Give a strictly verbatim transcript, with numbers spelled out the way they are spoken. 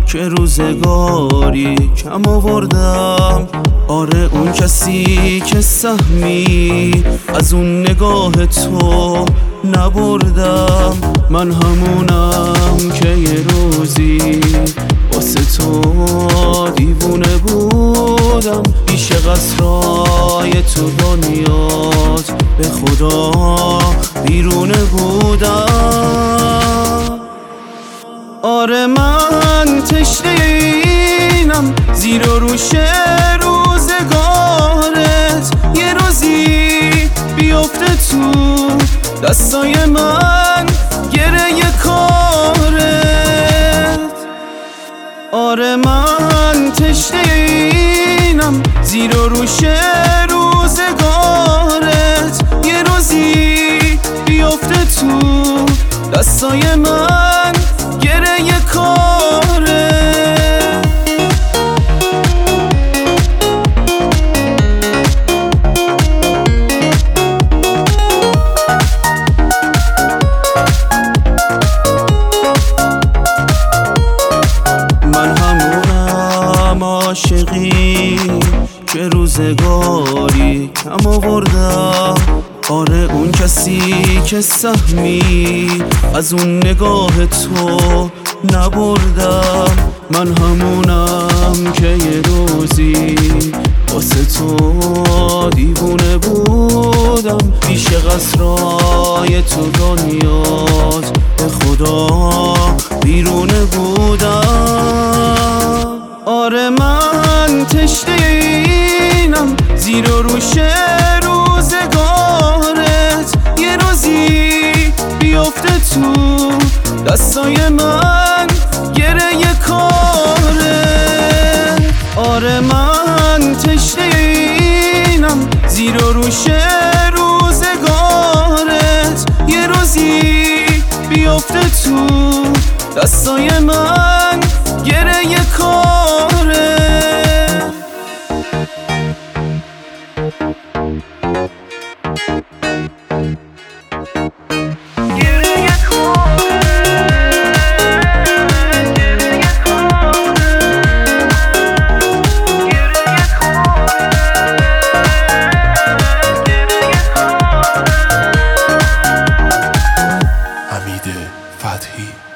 که روزگاری کم آوردم. آره اون کسی که سهمی از اون نگاه تو نبردم. من همونم که یه روزی واسه تو دیوونه بودم. پیش قصرهای تو دنیات به خدا بیرونه بودم. آره من تشنه اینم زیر و روش روزگارت یه روزی بیفته تو دستای من گره کارت. آره من تشنه اینم زیر و روش روزگارت یه روزی بیفته تو دستای من گره کارت. من همونم عاشقی که روزگاری کم آوردم. آره اون کسی که سهمی از اون نگاه تو نبردم. من همونم که یه روزی واسه تو دیوونه بودم. پیش قصرهای تو دنیات به خدا بیرونه بودم. آره من تشنه اینم زیر و روش روزگارت یه روزی بیفته تو دستای من گره کارت. آره من تشنه اینم زیر و روش روزگارت یه روزی بیفته تو دستای من گره کارت. حمید فتحی